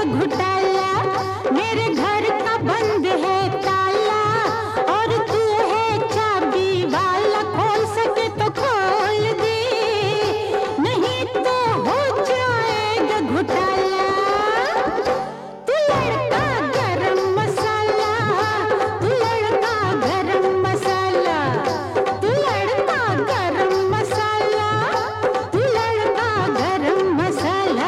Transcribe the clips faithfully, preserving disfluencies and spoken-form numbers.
घोटाला, मेरे घर का बंद है ताला और तू है चाबी वाला, खोल सके तो खोल दे, नहीं तो हो जाएगा घोटाला। तू लड़का गरम मसाला, तू लड़का गरम मसाला, तू लड़का गरम मसाला, तू लड़का गरम मसाला।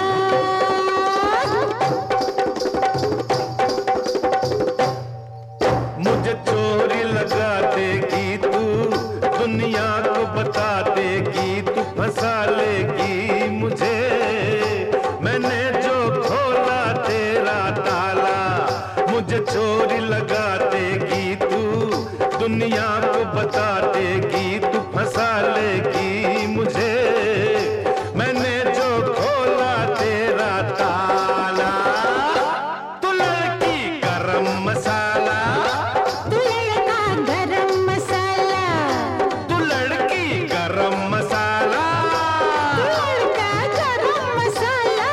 मुझे चोरी लगा देगी तू, दुनिया को बता देगी तू, फंसा लेगी मुझे। मैंने जो खोला तेरा ताला, मुझे चोरी लगा देगी तू, दुनिया को बता देगी तू, फंसा लेगी मुझे। मैंने जो खोला तेरा ताला, तू लड़की गरम मसाला, तू लड़का गरम मसाला, तू लड़की गरम मसाला। तू लड़का गरम मसाला।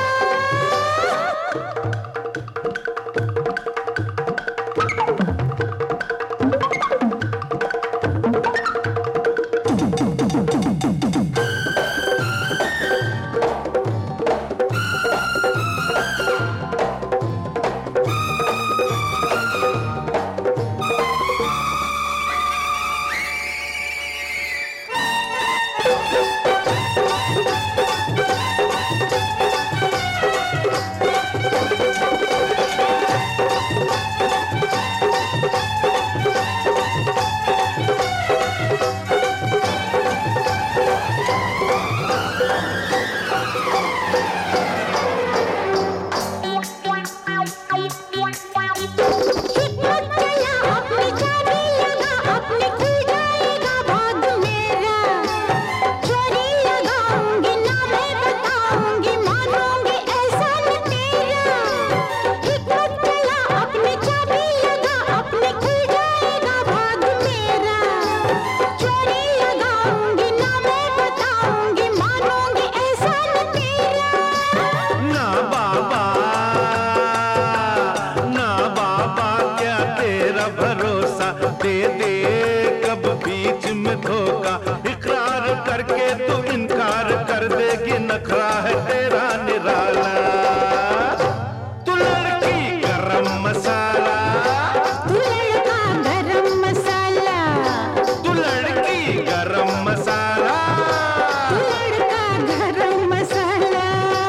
भरोसा दे दे कब बीच में धोखा, इकरार करके तू इनकार कर देगी, नखरा है तेरा निराला। तू लड़की गरम मसाला, तू लड़का गरम मसाला, तू लड़की गरम मसाला, तू लड़का गरम मसाला।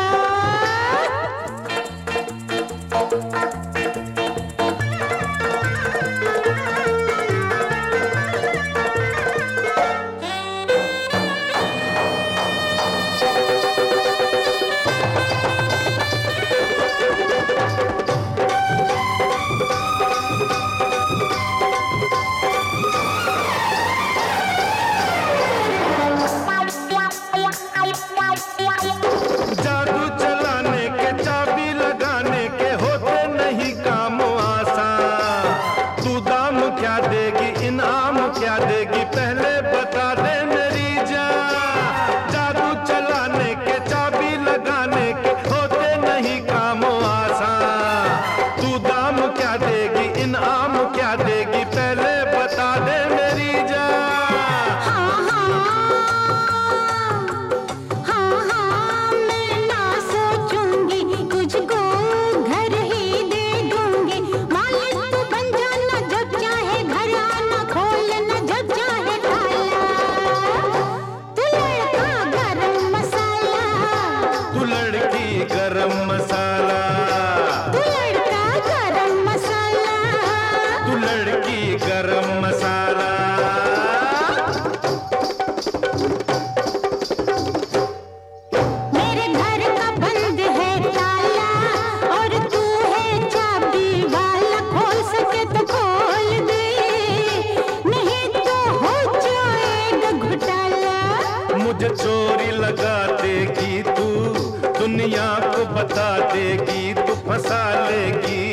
जादू चलाने के, चाबी लगाने के होते नहीं काम आसान। तू दाम क्या देगी, इनाम क्या देगी, पहले बता दे मेरी जान। जादू चलाने के, चाबी लगाने के होते नहीं काम आसान। तू दाम क्या देगी, इनाम क्या देगी, पहले बता दे मेरी जान। हाँ हाँ हाँ हाँ, मैं ना सोचूंगी, तुझको घर ही दे दूंगी। मालिक तू बन जाना, जब चाहे घर आना, खोलना जब चाहे ताला। तू लड़का गरम मसाला, तू लड़की गरम मसाला, तू लड़का गरम मसाला, तू लड़की गरम मसाला। मेरे घर का बंद है ताला और तू है चाबी वाला, खोल सके तो खोल दे, नहीं तो हो जाएगा घोटाला। मुझे चोरी लगा देगी तू, दुनिया को बता देगी तू, फंसा लेगी